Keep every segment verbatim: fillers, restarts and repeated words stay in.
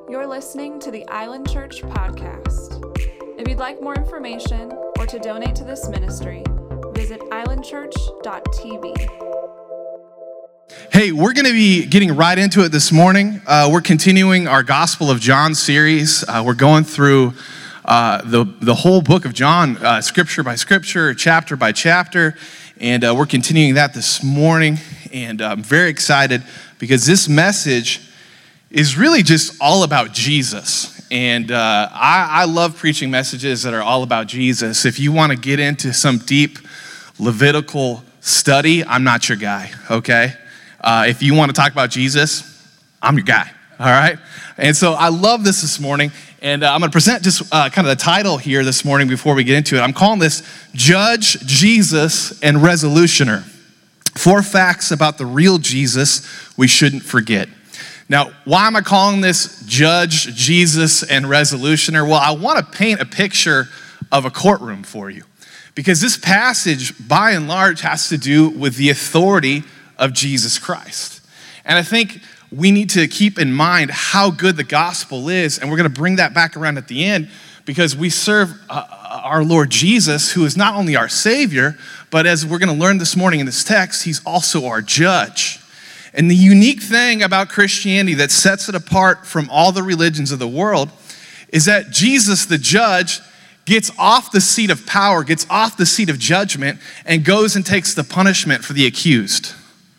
You're listening to the Island Church podcast. If you'd like more information or to donate to this ministry, visit island church dot t v. Hey, we're going to be getting right into it this morning. Uh, we're continuing our Gospel of John series. Uh, we're going through uh, the, the whole book of John, uh, scripture by scripture, chapter by chapter, and uh, we're continuing that this morning. And I'm very excited because this message is really just all about Jesus. And uh, I, I love preaching messages that are all about Jesus. If you want to get into some deep Levitical study, I'm not your guy, okay? Uh, if you want to talk about Jesus, I'm your guy, all right? And so I love this this morning, and uh, I'm going to present just uh, kind of the title here this morning before we get into it. I'm calling this Judge, Jesus, and Resolutioner. Four facts about the real Jesus we shouldn't forget. Now, why am I calling this Judge, Jesus, and Resolutioner? Well, I want to paint a picture of a courtroom for you, because this passage, by and large, has to do with the authority of Jesus Christ. And I think we need to keep in mind how good the gospel is, and we're going to bring that back around at the end, because we serve uh, our Lord Jesus, who is not only our Savior, but as we're going to learn this morning in this text, he's also our judge. And the unique thing about Christianity that sets it apart from all the religions of the world is that Jesus, the judge, gets off the seat of power, gets off the seat of judgment, and goes and takes the punishment for the accused.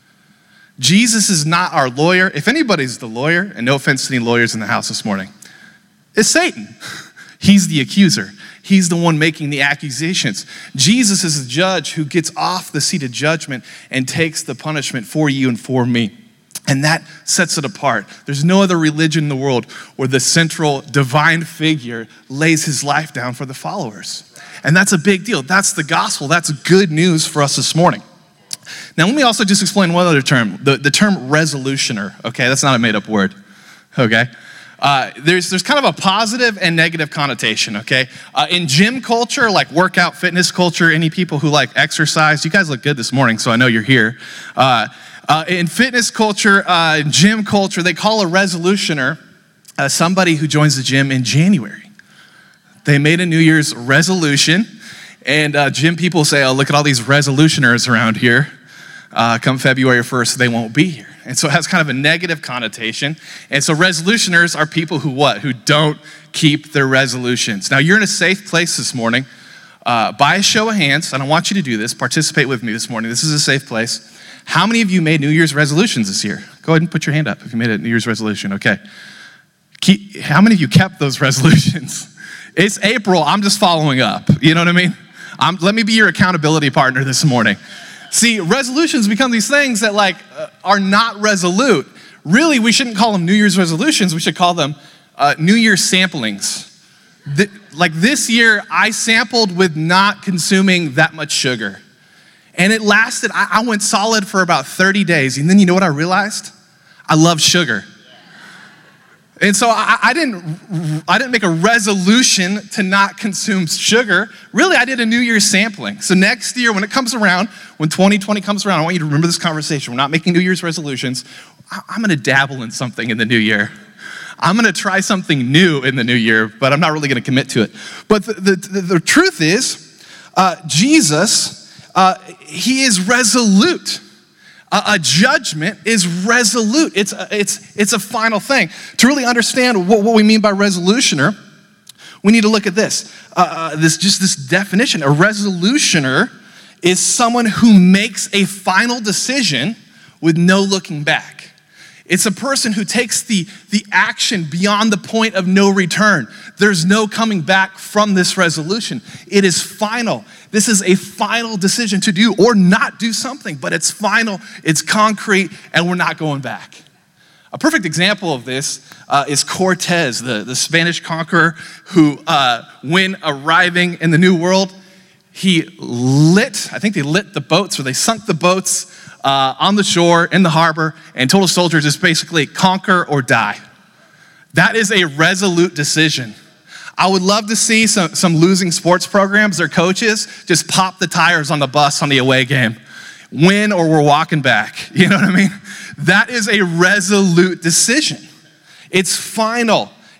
Jesus is not our lawyer. If anybody's the lawyer, and no offense to any lawyers in the house this morning, it's Satan. He's the accuser. He's the one making the accusations. Jesus is the judge who gets off the seat of judgment and takes the punishment for you and for me. And that sets it apart. There's no other religion in the world where the central divine figure lays his life down for the followers. And that's a big deal. That's the gospel. That's good news for us this morning. Now, let me also just explain one other term, the, the term resolutioner. Okay, that's not a made-up word, okay? Uh, there's there's kind of a positive and negative connotation, okay? Uh, in gym culture, like workout fitness culture, any people who like exercise, you guys look good this morning, so I know you're here. Uh, uh, in fitness culture, uh, in gym culture, they call a resolutioner uh, somebody who joins the gym in January. They made a New Year's resolution, and uh, gym people say, oh, look at all these resolutioners around here. Uh, come February first, they won't be here. And so it has kind of a negative connotation. And so resolutioners are people who what? Who don't keep their resolutions. Now, you're in a safe place this morning. Uh, by a show of hands, and I want you to do this, participate with me this morning. This is a safe place. How many of you made New Year's resolutions this year? Go ahead and put your hand up if you made a New Year's resolution. Okay. Keep, how many of you kept those resolutions? It's April. I'm just following up. You know what I mean? I'm, let me be your accountability partner this morning. See, resolutions become these things that like uh, are not resolute. Really, we shouldn't call them New Year's resolutions. We should call them uh, New Year's samplings. Th- like this year, I sampled with not consuming that much sugar. And it lasted, I-, I went solid for about thirty days. And then you know what I realized? I love sugar. And so I, I didn't I didn't make a resolution to not consume sugar. Really, I did a New Year's sampling. So next year, when it comes around, when twenty twenty comes around, I want you to remember this conversation. We're not making New Year's resolutions. I, I'm going to dabble in something in the new year. I'm going to try something new in the new year, but I'm not really going to commit to it. But the, the, the, the truth is, uh, Jesus, uh, he is resolute. A judgment is resolute. It's a, it's, it's a final thing. To really understand what, what we mean by resolutioner, we need to look at this. Uh, this just this definition. A resolutioner is someone who makes a final decision with no looking back. It's a person who takes the, the action beyond the point of no return. There's no coming back from this resolution. It is final. This is a final decision to do or not do something, but it's final, it's concrete, and we're not going back. A perfect example of this uh, is Cortez, the, the Spanish conqueror who, uh, when arriving in the New World, he lit, I think they lit the boats, or they sunk the boats uh, on the shore, in the harbor, and told his soldiers it's basically conquer or die. That is a resolute decision. I would love to see some, some losing sports programs, their coaches, just pop the tires on the bus on the away game. Win or we're walking back. You know what I mean? That is a resolute decision. It's final.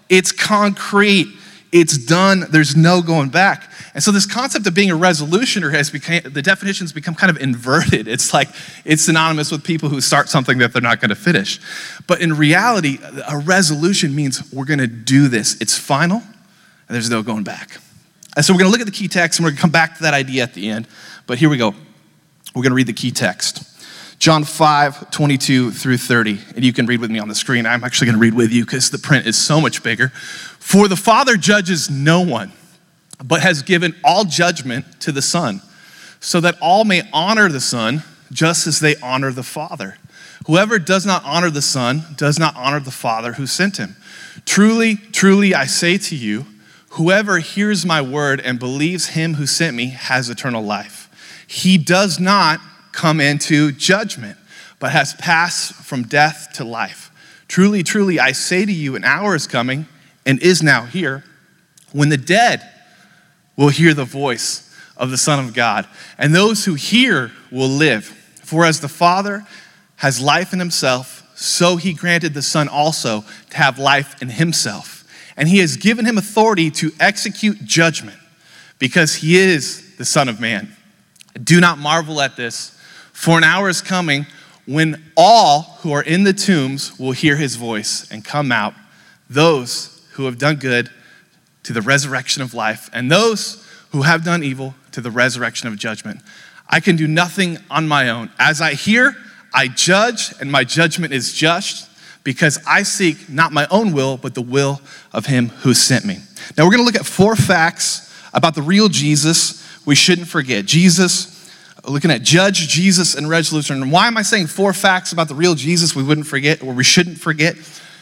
It's concrete. It's done. There's no going back. And so this concept of being a resolutioner has become, the definition's become kind of inverted. It's like it's synonymous with people who start something that they're not going to finish. But in reality, a resolution means we're going to do this. It's final, and there's no going back. And so we're going to look at the key text, and we're going to come back to that idea at the end. But here we go. We're going to read the key text. John five, twenty-two through thirty. And you can read with me on the screen. I'm actually going to read with you because the print is so much bigger. For the Father judges no one, but has given all judgment to the Son, so that all may honor the Son just as they honor the Father. Whoever does not honor the Son does not honor the Father who sent him. Truly, truly, I say to you, whoever hears my word and believes him who sent me has eternal life. He does not come into judgment, but has passed from death to life. Truly, truly, I say to you, an hour is coming and is now here when the dead will hear the voice of the Son of God, and those who hear will live. For as the Father has life in himself, so he granted the Son also to have life in himself. And he has given him authority to execute judgment, because he is the Son of Man. Do not marvel at this, for an hour is coming when all who are in the tombs will hear his voice and come out, those who have done good to the resurrection of life, and those who have done evil to the resurrection of judgment. I can do nothing on my own. As I hear, I judge, and my judgment is just, because I seek not my own will, but the will of him who sent me. Now we're going to look at four facts about the real Jesus we shouldn't forget. Jesus, looking at judge, Jesus, and resolution. And why am I saying four facts about the real Jesus we wouldn't forget, or we shouldn't forget?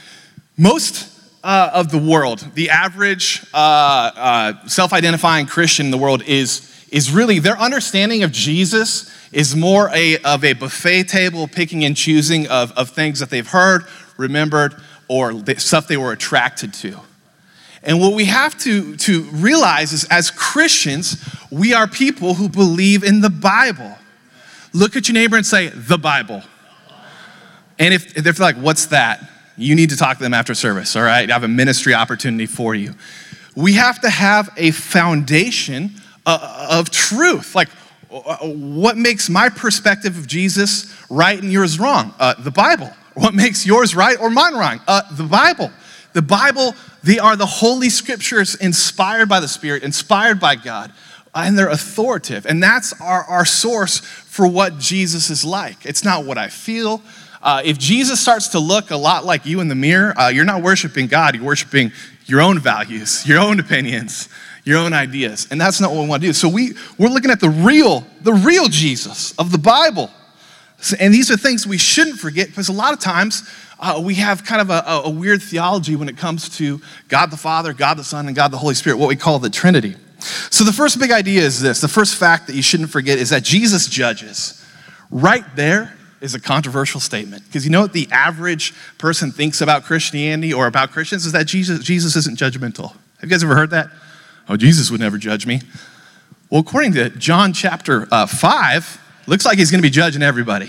Most uh, of the world, the average uh, uh, self-identifying Christian in the world is, is really, their understanding of Jesus is more a, of a buffet table, picking and choosing of, of things that they've heard, remembered, or the stuff they were attracted to. And what we have to, to realize is, as Christians, we are people who believe in the Bible. Look at your neighbor and say, the Bible. And if, if they're like, what's that? You need to talk to them after service, all right? I have a ministry opportunity for you. We have to have a foundation uh, of truth. Like, what makes my perspective of Jesus right and yours wrong? Uh, the Bible. What makes yours right or mine wrong? Uh, the Bible. The Bible, they are the Holy Scriptures inspired by the Spirit, inspired by God, and they're authoritative. And that's our, our source for what Jesus is like. It's not what I feel. Uh, if Jesus starts to look a lot like you in the mirror, uh, you're not worshiping God, you're worshiping your own values, your own opinions, your own ideas. And that's not what we want to do. So we, we're looking at the real, the real Jesus of the Bible. And these are things we shouldn't forget, because a lot of times uh, we have kind of a, a weird theology when it comes to God the Father, God the Son, and God the Holy Spirit, what we call the Trinity. So the first big idea is this. The first fact that you shouldn't forget is that Jesus judges. Right there is a controversial statement, because you know what the average person thinks about Christianity or about Christians is that Jesus, Jesus isn't judgmental. Have you guys ever heard that? Oh, Jesus would never judge me. Well, according to John chapter uh, five, looks like he's going to be judging everybody.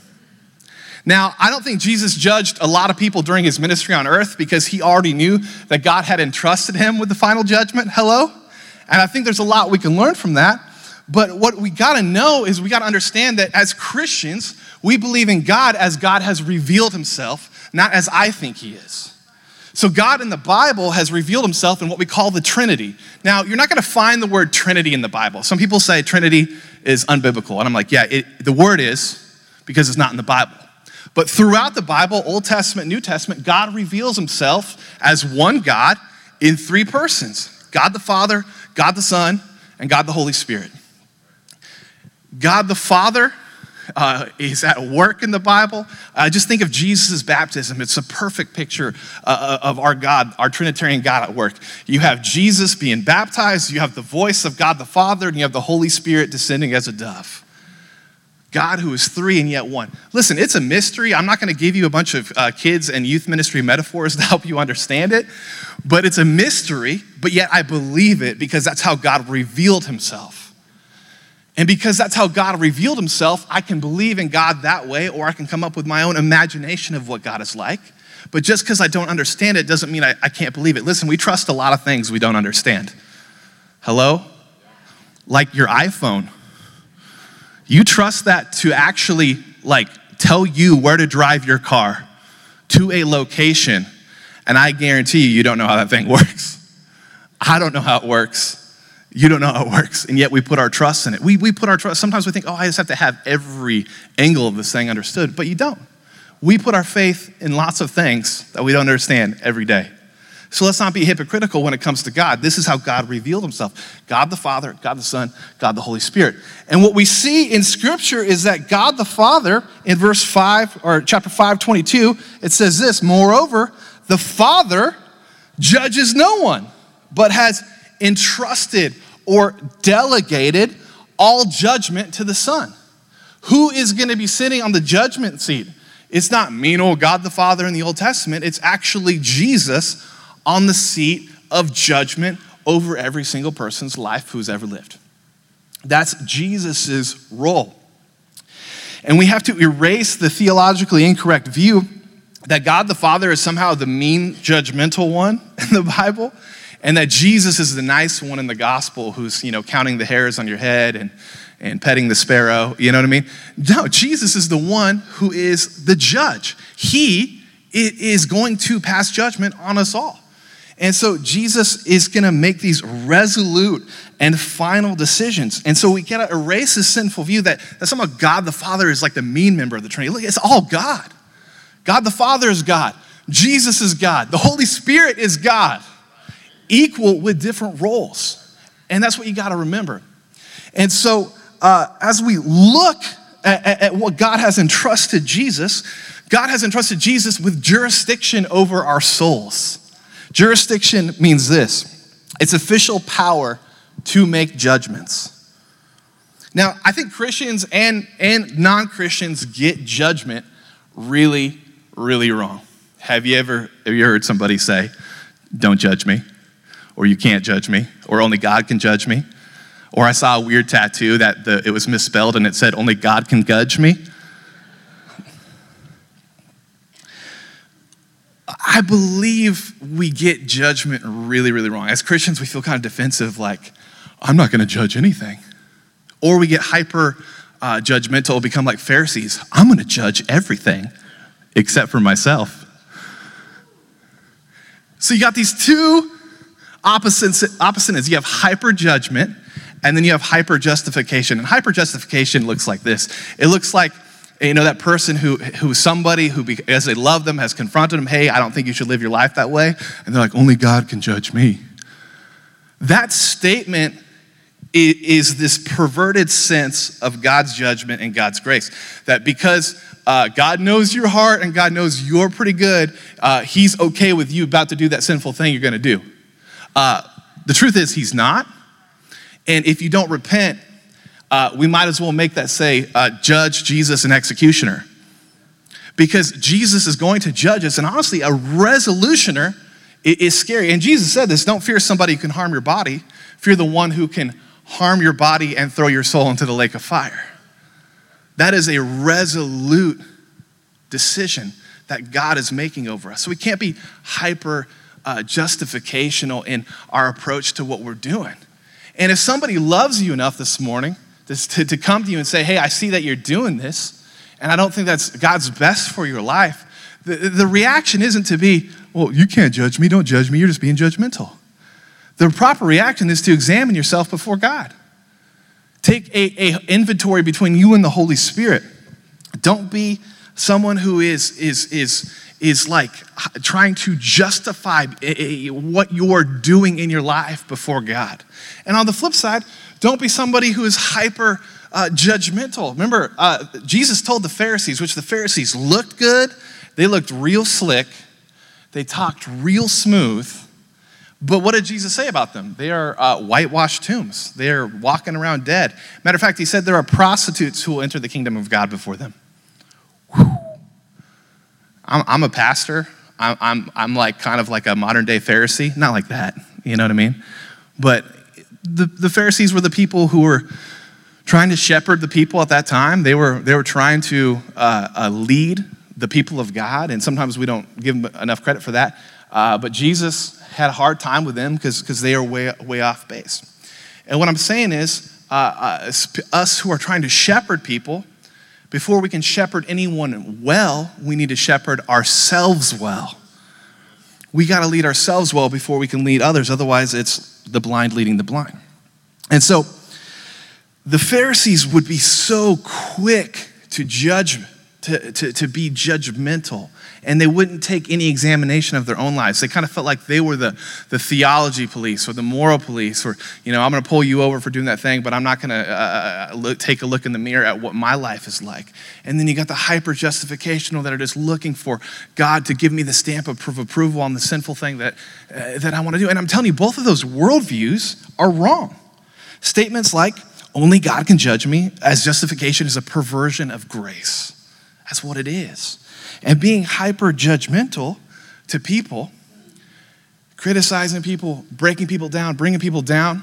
Now, I don't think Jesus judged a lot of people during his ministry on earth, because he already knew that God had entrusted him with the final judgment. Hello? And I think there's a lot we can learn from that. But what we got to know is we got to understand that as Christians, we believe in God as God has revealed himself, not as I think he is. So God in the Bible has revealed himself in what we call the Trinity. Now, you're not going to find the word Trinity in the Bible. Some people say Trinity is unbiblical. And I'm like, yeah, it, the word is, because it's not in the Bible. But throughout the Bible, Old Testament, New Testament, God reveals himself as one God in three persons. God the Father, God the Son, and God the Holy Spirit. God the Father uh, is at work in the Bible. Uh, just think of Jesus' baptism. It's a perfect picture uh, of our God, our Trinitarian God at work. You have Jesus being baptized, you have the voice of God the Father, and you have the Holy Spirit descending as a dove. God who is three and yet one. Listen, it's a mystery. I'm not going to give you a bunch of uh, kids and youth ministry metaphors to help you understand it, but it's a mystery, but yet I believe it because that's how God revealed himself. And because that's how God revealed himself, I can believe in God that way, or I can come up with my own imagination of what God is like. But just because I don't understand it doesn't mean I, I can't believe it. Listen, we trust a lot of things we don't understand. Hello? Like your iPhone. You trust that to actually like tell you where to drive your car to a location, and I guarantee you, you don't know how that thing works. I don't know how it works. You don't know how it works, and yet we put our trust in it. We we put our trust, sometimes we think, oh, I just have to have every angle of this thing understood, but you don't. We put our faith in lots of things that we don't understand every day. So let's not be hypocritical when it comes to God. This is how God revealed himself. God the Father, God the Son, God the Holy Spirit. And what we see in Scripture is that God the Father, in verse five, or chapter five, twenty-two, it says this, moreover, the Father judges no one, but has entrusted or delegated all judgment to the Son. Who is going to be sitting on the judgment seat? It's not mean old God the Father in the Old Testament. It's actually Jesus on the seat of judgment over every single person's life who's ever lived. That's Jesus's role. And we have to erase the theologically incorrect view that God the Father is somehow the mean, judgmental one in the Bible, and that Jesus is the nice one in the gospel who's, you know, counting the hairs on your head and, and petting the sparrow, you know what I mean? No, Jesus is the one who is the judge. He is going to pass judgment on us all. And so Jesus is going to make these resolute and final decisions. And so we got to erase this sinful view that, that somehow God the Father is like the mean member of the Trinity. Look, it's all God. God the Father is God. Jesus is God. The Holy Spirit is God. Equal with different roles. And that's what you got to remember. And so uh, as we look at, at, at what God has entrusted Jesus, God has entrusted Jesus with jurisdiction over our souls. Jurisdiction means this. It's official power to make judgments. Now, I think Christians and, and non-Christians get judgment really, really wrong. Have you ever have you heard somebody say, don't judge me, or you can't judge me, or only God can judge me? Or I saw a weird tattoo that the, it was misspelled and it said, only God can judge me. I believe we get judgment really, really wrong. As Christians, we feel kind of defensive, like, I'm not going to judge anything. Or we get hyper uh, judgmental, become like Pharisees. I'm going to judge everything except for myself. So you got these two opposites. Opposites. You have hyper judgment, and then you have hyper justification. And hyper justification looks like this. It looks like, you know, that person who, who somebody who, because they love them, has confronted them, hey, I don't think you should live your life that way. And they're like, only God can judge me. That statement is this perverted sense of God's judgment and God's grace. That because uh, God knows your heart and God knows you're pretty good, uh, he's okay with you about to do that sinful thing you're going to do. Uh, the truth is he's not. And if you don't repent, Uh, we might as well make that say, uh, judge, Jesus, and executioner. Because Jesus is going to judge us. And honestly, a resolutioner is scary. And Jesus said this, don't fear somebody who can harm your body. Fear the one who can harm your body and throw your soul into the lake of fire. That is a resolute decision that God is making over us. So we can't be hyper uh, justificational in our approach to what we're doing. And if somebody loves you enough this morning, To, to come to you and say, hey, I see that you're doing this, and I don't think that's God's best for your life. The, the reaction isn't to be, well, you can't judge me, don't judge me, you're just being judgmental. The proper reaction is to examine yourself before God. Take a, a inventory between you and the Holy Spirit. Don't be someone who is, is, is, is like trying to justify what you're doing in your life before God. And on the flip side, don't be somebody who is hyper uh, judgmental. Remember, uh, Jesus told the Pharisees, which the Pharisees looked good, they looked real slick, they talked real smooth, but what did Jesus say about them? They are uh, whitewashed tombs. They are walking around dead. Matter of fact, he said there are prostitutes who will enter the kingdom of God before them. I'm, I'm a pastor. I'm, I'm, I'm like kind of like a modern day Pharisee. Not like that, you know what I mean? But The, the Pharisees were the people who were trying to shepherd the people at that time. They were, they were trying to uh, uh, lead the people of God, and sometimes we don't give them enough credit for that. Uh, but Jesus had a hard time with them because because they are way, way off base. And what I'm saying is, uh, uh, us who are trying to shepherd people, before we can shepherd anyone well, we need to shepherd ourselves well. We got to lead ourselves well before we can lead others. Otherwise, it's the blind leading the blind. And so the Pharisees would be so quick to judge, to, to, to be judgmental, and they wouldn't take any examination of their own lives. They kind of felt like they were the, the theology police or the moral police, or, you know, I'm going to pull you over for doing that thing, but I'm not going to uh, look, take a look in the mirror at what my life is like. And then you got the hyper-justificational that are just looking for God to give me the stamp of approval on the sinful thing that, uh, that I want to do. And I'm telling you, both of those worldviews are wrong. Statements like, only God can judge me, as justification is a perversion of grace. That's what it is. And being hyper-judgmental to people, criticizing people, breaking people down, bringing people down,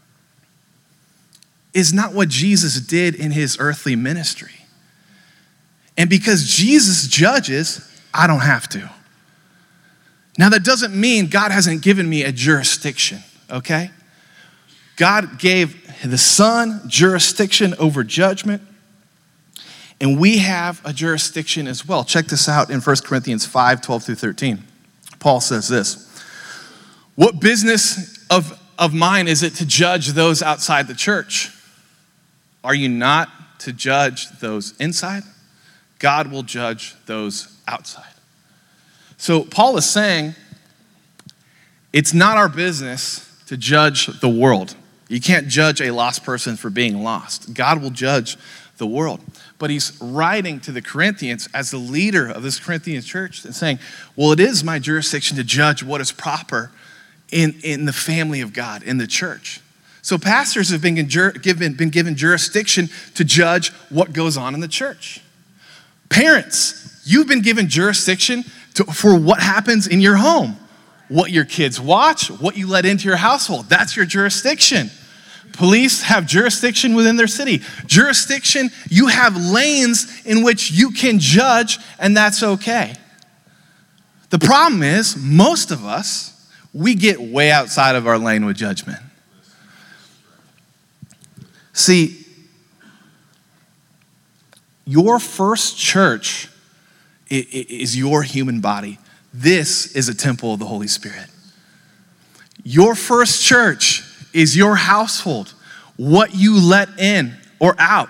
is not what Jesus did in his earthly ministry. And because Jesus judges, I don't have to. Now, that doesn't mean God hasn't given me a jurisdiction, okay? God gave the Son jurisdiction over judgment, and we have a jurisdiction as well. Check this out in First Corinthians five, twelve through thirteen. Paul says this, what business of, of mine is it to judge those outside the church? Are you not to judge those inside? God will judge those outside. So Paul is saying, it's not our business to judge the world. You can't judge a lost person for being lost. God will judge the world. But he's writing to the Corinthians as the leader of this Corinthian church and saying, well, it is my jurisdiction to judge what is proper in, in the family of God, in the church. So pastors have been given, been given jurisdiction to judge what goes on in the church. Parents, you've been given jurisdiction to, for what happens in your home, what your kids watch, what you let into your household. That's your jurisdiction. Police have jurisdiction within their city. Jurisdiction, you have lanes in which you can judge, and that's okay. The problem is, most of us, we get way outside of our lane with judgment. See, your first church is your human body. This is a temple of the Holy Spirit. Your first church is your household, what you let in or out.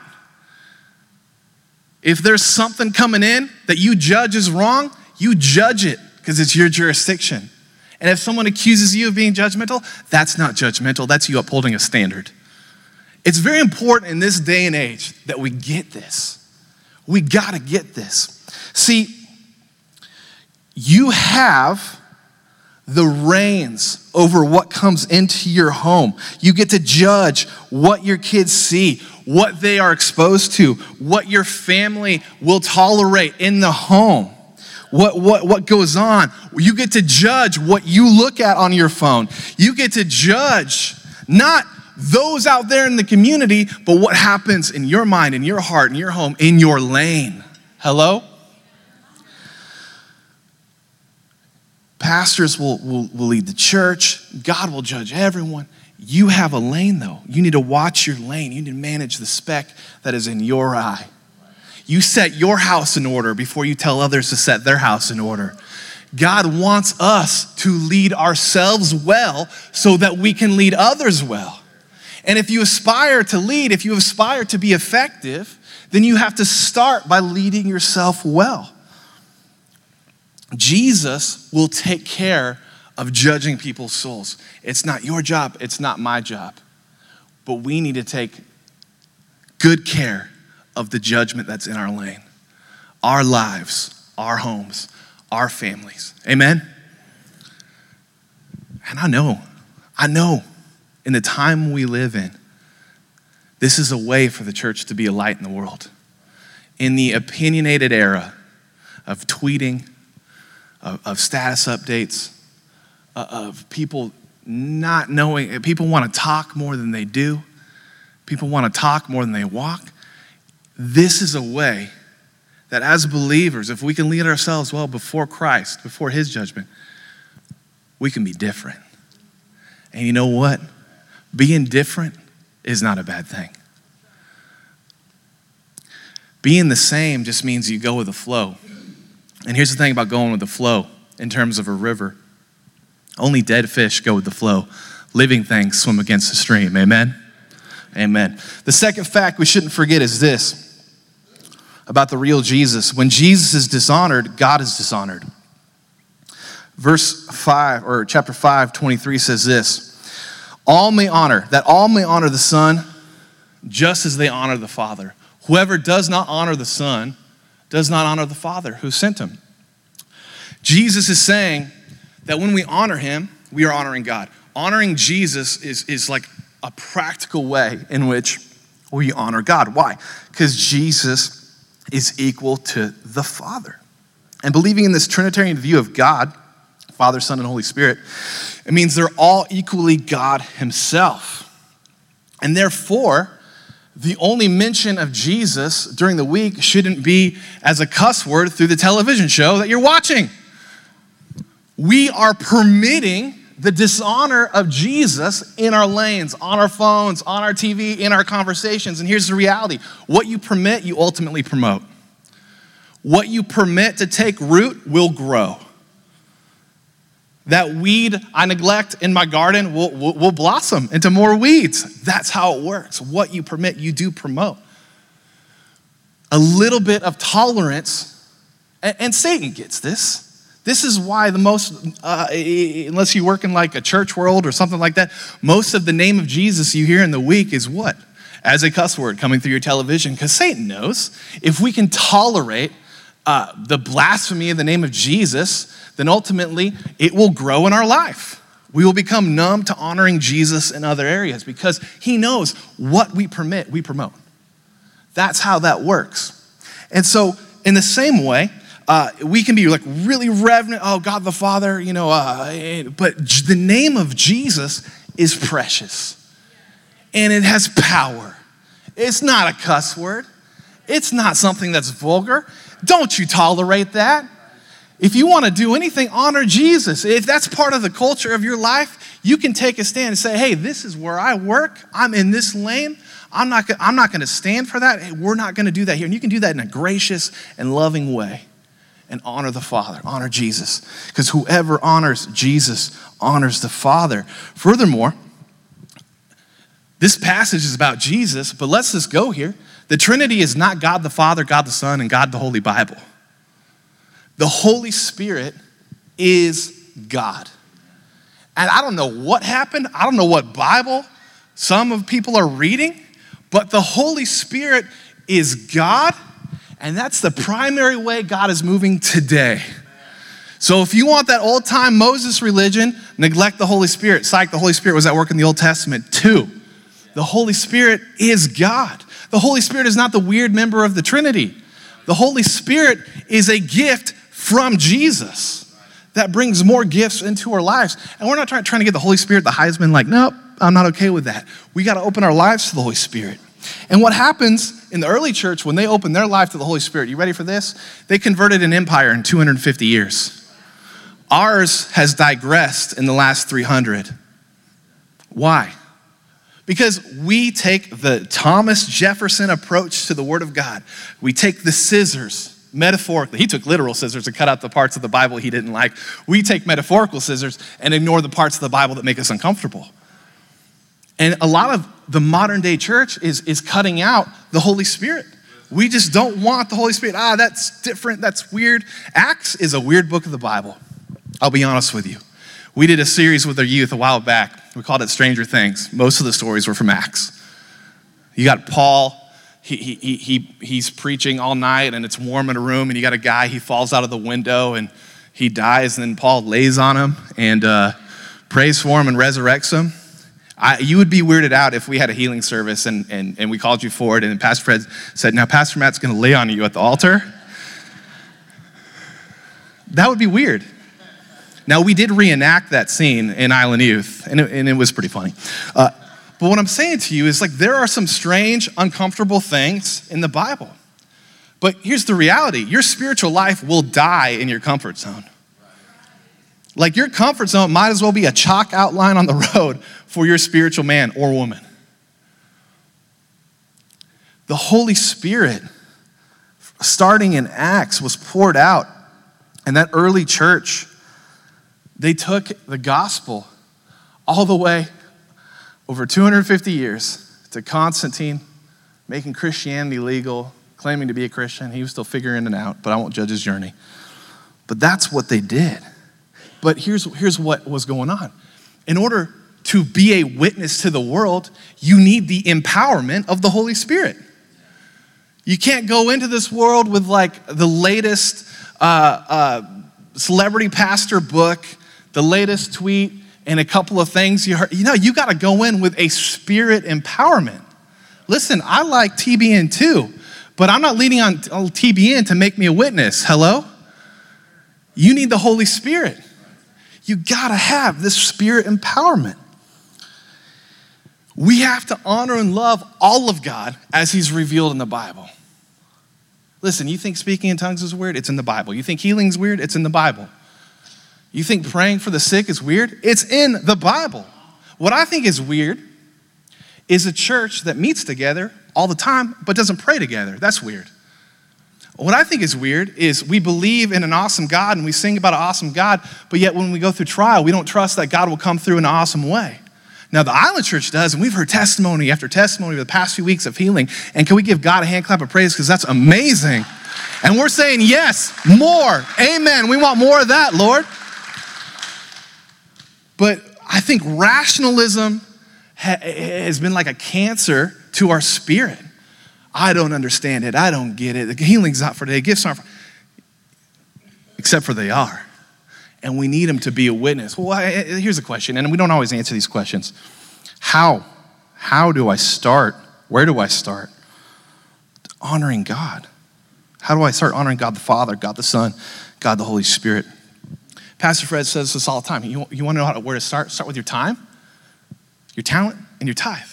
If there's something coming in that you judge is wrong, you judge it because it's your jurisdiction. And if someone accuses you of being judgmental, that's not judgmental, that's you upholding a standard. It's very important in this day and age that we get this. We gotta get this. See, you have the reins over what comes into your home. You get to judge what your kids see, what they are exposed to, what your family will tolerate in the home, what, what, what goes on. You get to judge what you look at on your phone. You get to judge not those out there in the community, but what happens in your mind, in your heart, in your home, in your lane. Hello? Pastors will, will, will lead the church. God will judge everyone. You have a lane, though. You need to watch your lane. You need to manage the speck that is in your eye. You set your house in order before you tell others to set their house in order. God wants us to lead ourselves well so that we can lead others well. And if you aspire to lead, if you aspire to be effective, then you have to start by leading yourself well. Jesus will take care of judging people's souls. It's not your job, it's not my job. But we need to take good care of the judgment that's in our lane. Our lives, our homes, our families. Amen? And I know, I know in the time we live in, this is a way for the church to be a light in the world. In the opinionated era of tweeting, Of, of status updates, uh, of people not knowing, people want to talk more than they do. People want to talk more than they walk. This is a way that as believers, if we can lead ourselves well before Christ, before his judgment, we can be different. And you know what? Being different is not a bad thing. Being the same just means you go with the flow. And here's the thing about going with the flow in terms of a river. Only dead fish go with the flow. Living things swim against the stream. Amen? Amen. The second fact we shouldn't forget is this about the real Jesus. When Jesus is dishonored, God is dishonored. Verse five, or chapter five, twenty-three says this: all may honor, that all may honor the Son just as they honor the Father. Whoever does not honor the Son does not honor the Father who sent him. Jesus is saying that when we honor him, we are honoring God. Honoring Jesus is, is like a practical way in which we honor God. Why? Because Jesus is equal to the Father. And believing in this Trinitarian view of God, Father, Son, and Holy Spirit, it means they're all equally God himself. And therefore, the only mention of Jesus during the week shouldn't be as a cuss word through the television show that you're watching. We are permitting the dishonor of Jesus in our lanes, on our phones, on our T V, in our conversations. And here's the reality. What you permit, you ultimately promote. What you permit to take root will grow. That weed I neglect in my garden will, will, will blossom into more weeds. That's how it works. What you permit, you do promote. A little bit of tolerance, and, and Satan gets this. This is why the most, uh, unless you work in like a church world or something like that, most of the name of Jesus you hear in the week is what? As a cuss word coming through your television. Because Satan knows if we can tolerate uh, the blasphemy of the name of Jesus, then ultimately it will grow in our life. We will become numb to honoring Jesus in other areas because he knows what we permit, we promote. That's how that works. And so in the same way, Uh, we can be like really reverent, oh, God the Father, you know, uh, but the name of Jesus is precious. And it has power. It's not a cuss word. It's not something that's vulgar. Don't you tolerate that. If you want to do anything, honor Jesus. If that's part of the culture of your life, you can take a stand and say, hey, this is where I work. I'm in this lane. I'm not, I'm not going to stand for that. Hey, we're not going to do that here. And you can do that in a gracious and loving way. And honor the Father, honor Jesus. Because whoever honors Jesus honors the Father. Furthermore, this passage is about Jesus, but let's just go here. The Trinity is not God the Father, God the Son, and God the Holy Bible. The Holy Spirit is God. And I don't know what happened. I don't know what Bible some of people are reading, but the Holy Spirit is God. And that's the primary way God is moving today. So if you want that old-time Moses religion, neglect the Holy Spirit. Psych, the Holy Spirit was at work in the Old Testament too. The Holy Spirit is God. The Holy Spirit is not the weird member of the Trinity. The Holy Spirit is a gift from Jesus that brings more gifts into our lives. And we're not trying, trying to get the Holy Spirit the Heisman, like, nope, I'm not okay with that. We got to open our lives to the Holy Spirit. And what happens in the early church when they opened their life to the Holy Spirit, you ready for this? They converted an empire in two hundred fifty years. Ours has digressed in the last three hundred. Why? Because we take the Thomas Jefferson approach to the Word of God. We take the scissors, metaphorically. He took literal scissors to cut out the parts of the Bible he didn't like. We take metaphorical scissors and ignore the parts of the Bible that make us uncomfortable. And a lot of the modern day church is, is cutting out the Holy Spirit. We just don't want the Holy Spirit. Ah, that's different, that's weird. Acts is a weird book of the Bible. I'll be honest with you. We did a series with our youth a while back. We called it Stranger Things. Most of the stories were from Acts. You got Paul, he, he, he, he's preaching all night and it's warm in a room, and you got a guy, he falls out of the window and he dies, and then Paul lays on him and uh, prays for him and resurrects him. I, you would be weirded out if we had a healing service and, and, and we called you forward and Pastor Fred said, now Pastor Matt's going to lay on you at the altar. That would be weird. Now, we did reenact that scene in Island Youth, and it, and it was pretty funny. Uh, But what I'm saying to you is like there are some strange, uncomfortable things in the Bible. But here's the reality. Your spiritual life will die in your comfort zone. Like your comfort zone might as well be a chalk outline on the road for your spiritual man or woman. The Holy Spirit, starting in Acts, was poured out. And that early church, they took the gospel all the way over two hundred fifty years to Constantine, making Christianity legal, claiming to be a Christian. He was still figuring it out, but I won't judge his journey. But that's what they did. But here's, here's what was going on. In order to be a witness to the world, you need the empowerment of the Holy Spirit. You can't go into this world with like the latest uh, uh, celebrity pastor book, the latest tweet, and a couple of things you heard. You know, you got to go in with a spirit empowerment. Listen, I like T B N too, but I'm not leaning on T B N to make me a witness. Hello? You need the Holy Spirit. You got to have this spirit empowerment. We have to honor and love all of God as he's revealed in the Bible. Listen, you think speaking in tongues is weird? It's in the Bible. You think healing's weird? It's in the Bible. You think praying for the sick is weird? It's in the Bible. What I think is weird is a church that meets together all the time but doesn't pray together. That's weird. What I think is weird is we believe in an awesome God and we sing about an awesome God, but yet when we go through trial, we don't trust that God will come through in an awesome way. Now, the Island Church does, and we've heard testimony after testimony over the past few weeks of healing, and can we give God a hand clap of praise because that's amazing. And we're saying, yes, more. Amen. We want more of that, Lord. But I think rationalism ha- has been like a cancer to our spirit. I don't understand it. I don't get it. The healing's not for today. Gifts aren't for... Except for they are. And we need them to be a witness. Well, I, here's a question, and we don't always answer these questions. How? How do I start? Where do I start? Honoring God. How do I start honoring God the Father, God the Son, God the Holy Spirit? Pastor Fred says this all the time. You, you want to know how to, where to start? Start with your time, your talent, and your tithe.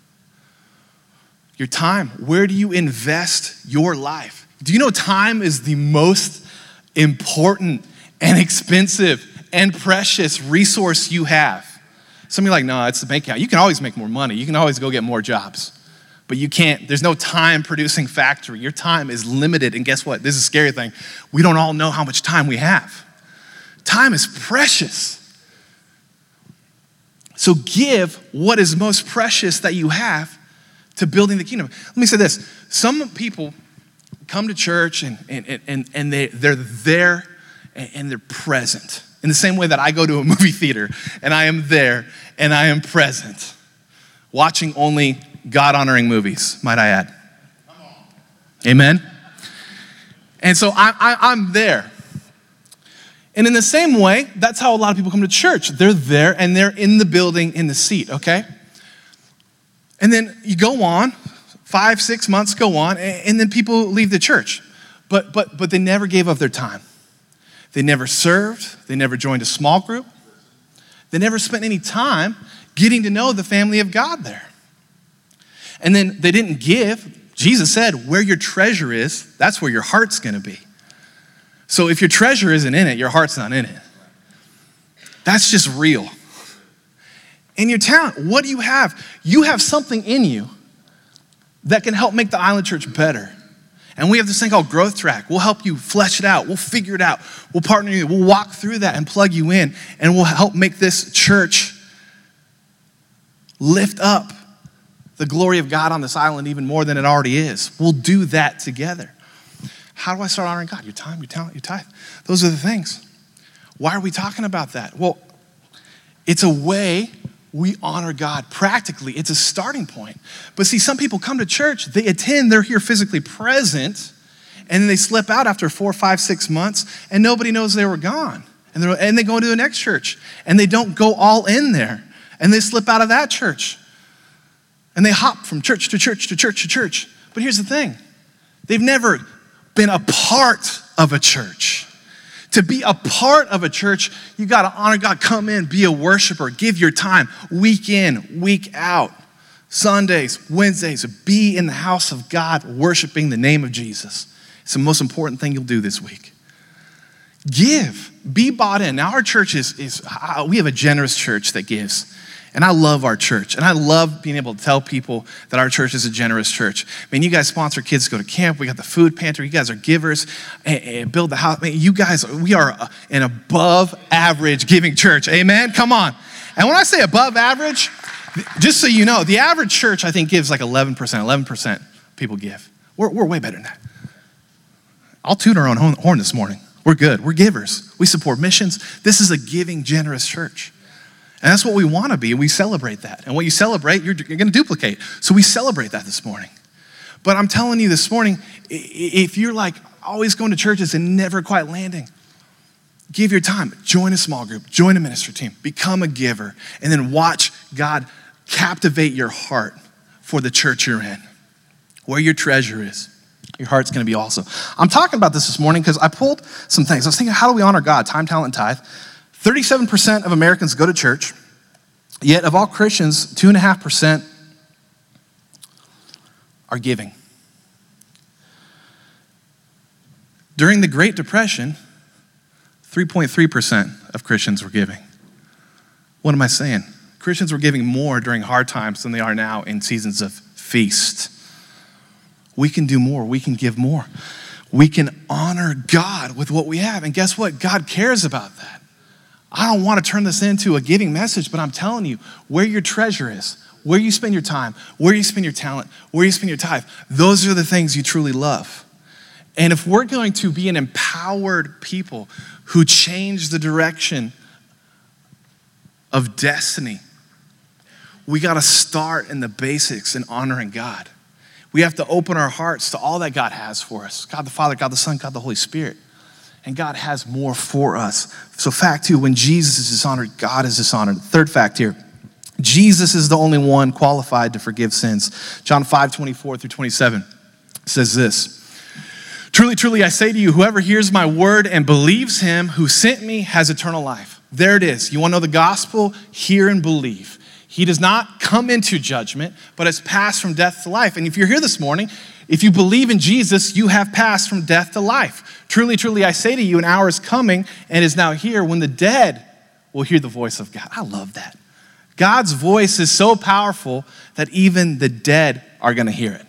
Your time. Where do you invest your life? Do you know time is the most important and expensive and precious resource you have? Some of you are like, no, it's the bank account. You can always make more money. You can always go get more jobs. But you can't, there's no time producing factory. Your time is limited. And guess what? This is a scary thing. We don't all know how much time we have. Time is precious. So give what is most precious that you have to building the kingdom. Let me say this. Some people come to church and, and, and, and they, they're there and they're present. In the same way that I go to a movie theater and I am there and I am present. Watching only God-honoring movies, might I add. Amen? And so I, I, I'm there. And in the same way, that's how a lot of people come to church. They're there and they're in the building, in the seat, okay? And then you go on, five, six months go on, and then people leave the church. But but but they never gave up their time. They never served. They never joined a small group. They never spent any time getting to know the family of God there. And then they didn't give. Jesus said, where your treasure is, that's where your heart's going to be. So if your treasure isn't in it, your heart's not in it. That's just real. And your talent, what do you have? You have something in you that can help make the Island Church better. And we have this thing called Growth Track. We'll help you flesh it out. We'll figure it out. We'll partner you. We'll walk through that and plug you in. And we'll help make this church lift up the glory of God on this island even more than it already is. We'll do that together. How do I start honoring God? Your time, your talent, your tithe. Those are the things. Why are we talking about that? Well, it's a way we honor God. Practically, it's a starting point. But see, some people come to church, they attend, they're here physically present, and then they slip out after four, five, six months, and nobody knows they were gone. And, and they go to the next church, and they don't go all in there, and they slip out of that church. And they hop from church to church to church to church. But here's the thing. They've never been a part of a church. To be a part of a church, you got to honor God. Come in, be a worshiper, give your time week in, week out. Sundays, Wednesdays, be in the house of God, worshiping the name of Jesus. It's the most important thing you'll do this week. Give, be bought in. Now our church is, is uh, we have a generous church that gives. And I love our church. And I love being able to tell people that our church is a generous church. I mean, you guys sponsor kids to go to camp. We got the food pantry. You guys are givers and, and build the house. I mean, you guys, we are an above average giving church. Amen? Come on. And when I say above average, just so you know, the average church, I think, gives like eleven percent. eleven percent people give. We're, we're way better than that. I'll toot our own horn this morning. We're good. We're givers. We support missions. This is a giving, generous church. And that's what we want to be, and we celebrate that. And what you celebrate, you're, you're going to duplicate. So we celebrate that this morning. But I'm telling you this morning, if you're like always going to churches and never quite landing, give your time. Join a small group. Join a ministry team. Become a giver. And then watch God captivate your heart for the church you're in. Where your treasure is, your heart's going to be also. I'm talking about this this morning because I pulled some things. I was thinking, how do we honor God? Time, talent, and tithe. thirty-seven percent of Americans go to church, yet of all Christians, two point five percent are giving. During the Great Depression, three point three percent of Christians were giving. What am I saying? Christians were giving more during hard times than they are now in seasons of feast. We can do more. We can give more. We can honor God with what we have. And guess what? God cares about that. I don't want to turn this into a giving message, but I'm telling you, where your treasure is, where you spend your time, where you spend your talent, where you spend your tithe, those are the things you truly love. And if we're going to be an empowered people who change the direction of destiny, we got to start in the basics in honoring God. We have to open our hearts to all that God has for us. God the Father, God the Son, God the Holy Spirit. And God has more for us. So fact two, when Jesus is dishonored, God is dishonored. Third fact here, Jesus is the only one qualified to forgive sins. John five, twenty-four through twenty-seven says this. Truly, truly, I say to you, whoever hears my word and believes him who sent me has eternal life. There it is. You want to know the gospel? Hear and believe. He does not come into judgment, but has passed from death to life. And if you're here this morning, if you believe in Jesus, you have passed from death to life. Truly, truly, I say to you, an hour is coming and is now here when the dead will hear the voice of God. I love that. God's voice is so powerful that even the dead are going to hear it.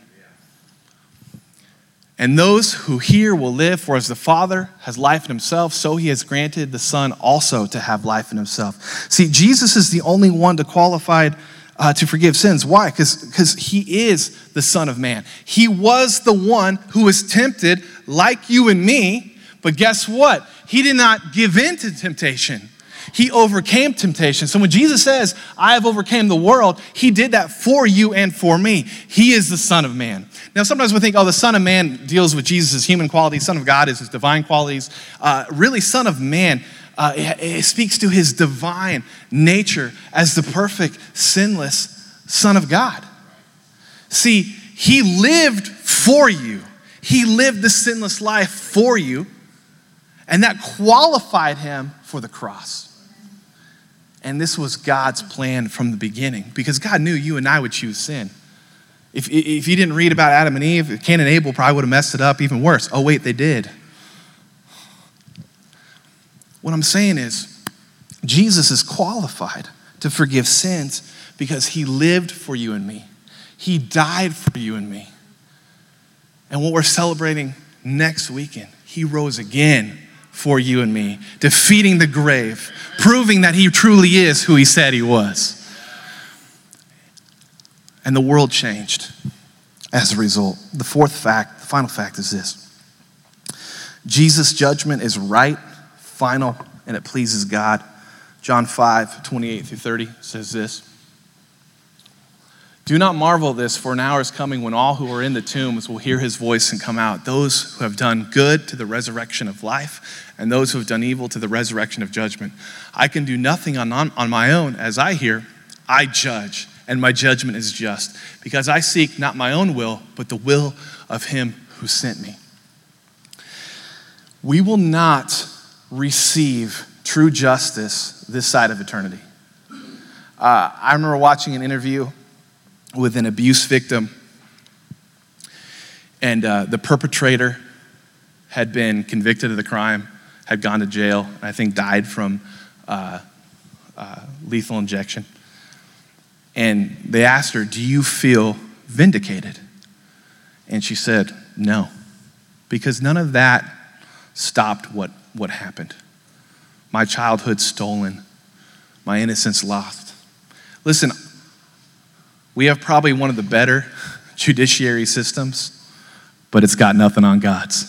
And those who hear will live, for as the Father has life in himself, so he has granted the Son also to have life in himself. See, Jesus is the only one to qualified uh, to forgive sins. Why? Because he is the Son of Man. He was the one who was tempted like you and me, but guess what? He did not give in to temptation. He overcame temptation. So when Jesus says, I have overcome the world, he did that for you and for me. He is the Son of Man. Now, sometimes we think, oh, the Son of Man deals with Jesus' human qualities. Son of God is his divine qualities. Uh, really, Son of Man, uh, it, it speaks to his divine nature as the perfect, sinless Son of God. See, he lived for you. He lived the sinless life for you, and that qualified him for the cross. And this was God's plan from the beginning, because God knew you and I would choose sin. If, if you didn't read about Adam and Eve, Cain and Abel probably would have messed it up even worse. Oh, wait, they did. What I'm saying is, Jesus is qualified to forgive sins because he lived for you and me. He died for you and me. And what we're celebrating next weekend, he rose again for you and me, defeating the grave, proving that he truly is who he said he was. And the world changed as a result. The fourth fact, the final fact is this. Jesus' judgment is right, final, and it pleases God. John five, twenty-eight through thirty says this. Do not marvel at this, for an hour is coming when all who are in the tombs will hear his voice and come out. Those who have done good to the resurrection of life, and those who have done evil to the resurrection of judgment. I can do nothing on, on, on my own. As I hear, I judge, and my judgment is just, because I seek not my own will, but the will of him who sent me. We will not receive true justice this side of eternity. Uh, I remember watching an interview with an abuse victim. And uh, the perpetrator had been convicted of the crime, had gone to jail, and I think died from uh, uh, lethal injection. And they asked her, do you feel vindicated? And she said, no, because none of that stopped what, what happened. My childhood stolen, my innocence lost. Listen, we have probably one of the better judiciary systems, but it's got nothing on God's.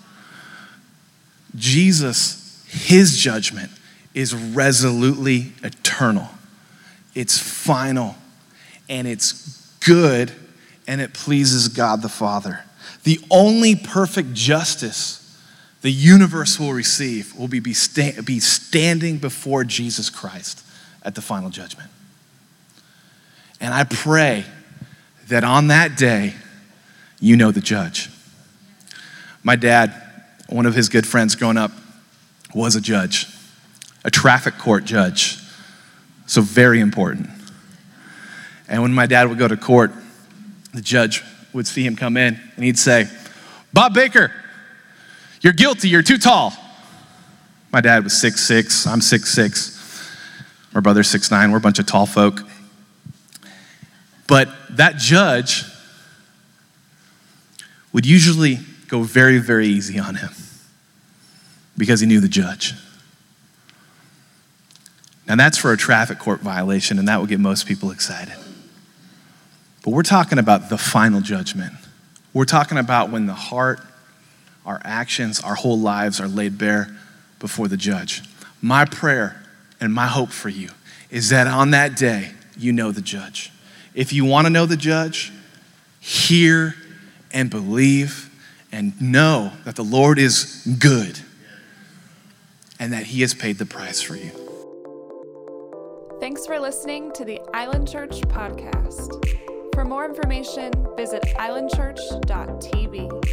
Jesus, his judgment is resolutely eternal. It's final, and it's good, and it pleases God the Father. The only perfect justice the universe will receive will be, be, sta- be standing before Jesus Christ at the final judgment. And I pray that on that day, you know the judge. My dad, one of his good friends growing up, was a judge, a traffic court judge. So very important. And when my dad would go to court, the judge would see him come in and he'd say, Bob Baker, you're guilty, you're too tall. My dad was six six, I'm six six. My brother's six nine, we're a bunch of tall folk. But that judge would usually go very, very easy on him because he knew the judge. Now that's for a traffic court violation, and that would get most people excited. But we're talking about the final judgment. We're talking about when the heart, our actions, our whole lives are laid bare before the judge. My prayer and my hope for you is that on that day, you know the judge. If you want to know the judge, hear and believe and know that the Lord is good and that he has paid the price for you. Thanks for listening to the Island Church podcast. For more information, visit island church dot t v.